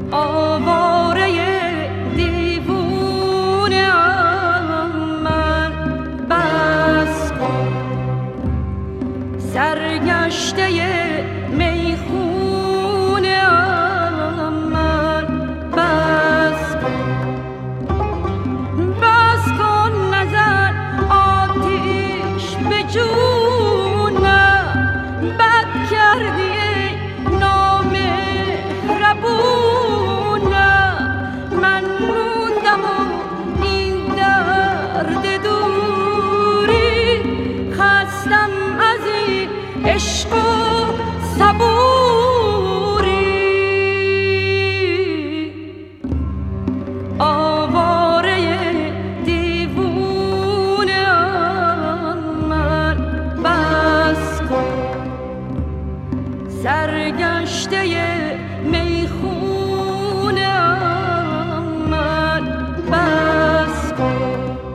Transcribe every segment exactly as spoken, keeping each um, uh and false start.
آواره دیوونه من، بس کن سرگشته میخونه من، بس کن بس کن نظر آتیش به جونم، بد کردی نامهربونم، من موندم و این درد دوری، خستم از این عشق و صبوری. آواره دیوونه من، بس کن سرگشته میخونه من، بس کن.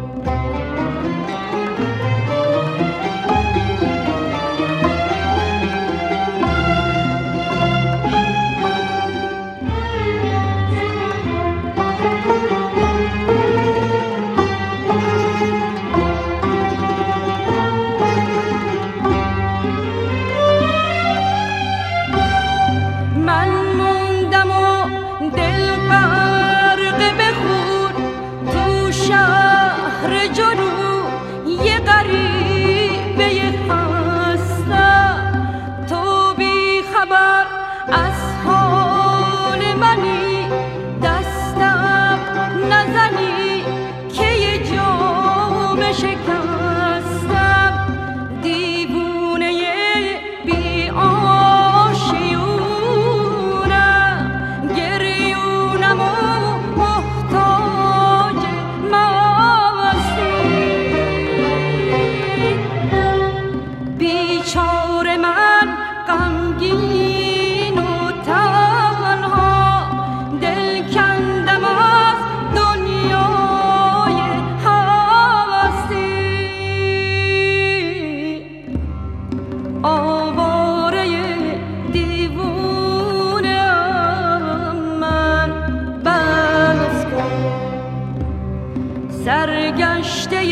سرگشته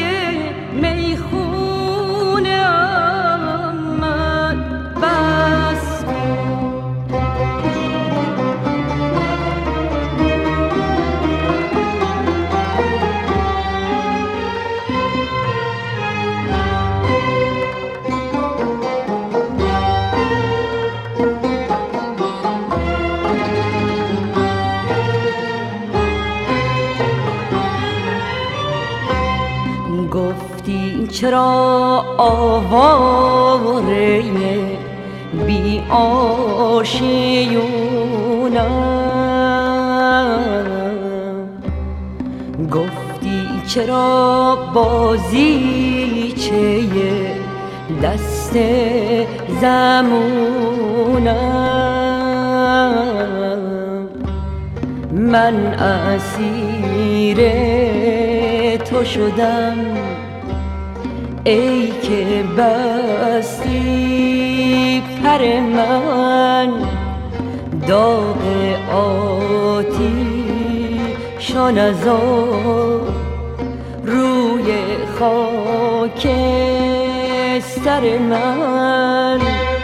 میخونه من، بس گفتی چرا آواره بی آشیونم، گفتی چرا بازیچه دست زمونم، من اسیر تو شدم ای که بستی پر من، داغ آتیشان از روی خاک سر من.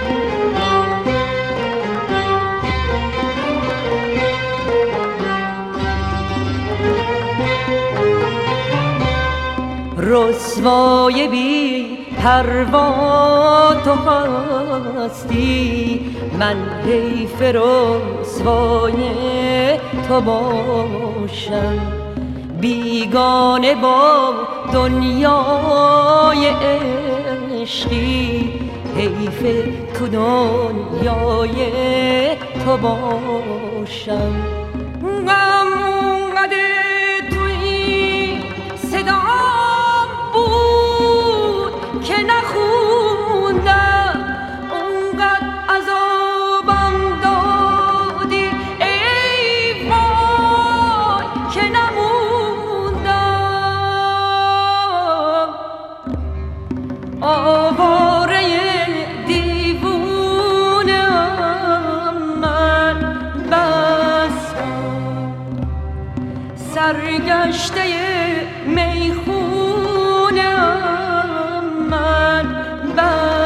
رسوای بی پروا تو هستی، من حیف رسوای تو باشم، بیگانه با دنیای عشقی، حیف تو دنیای تو باشم. غم اونقدر توی صدا بود که نخوندم، اونقدر عذابم دادی ای وای که نموندم. آواره دیوونم من، بس سرگشته میخونم من بر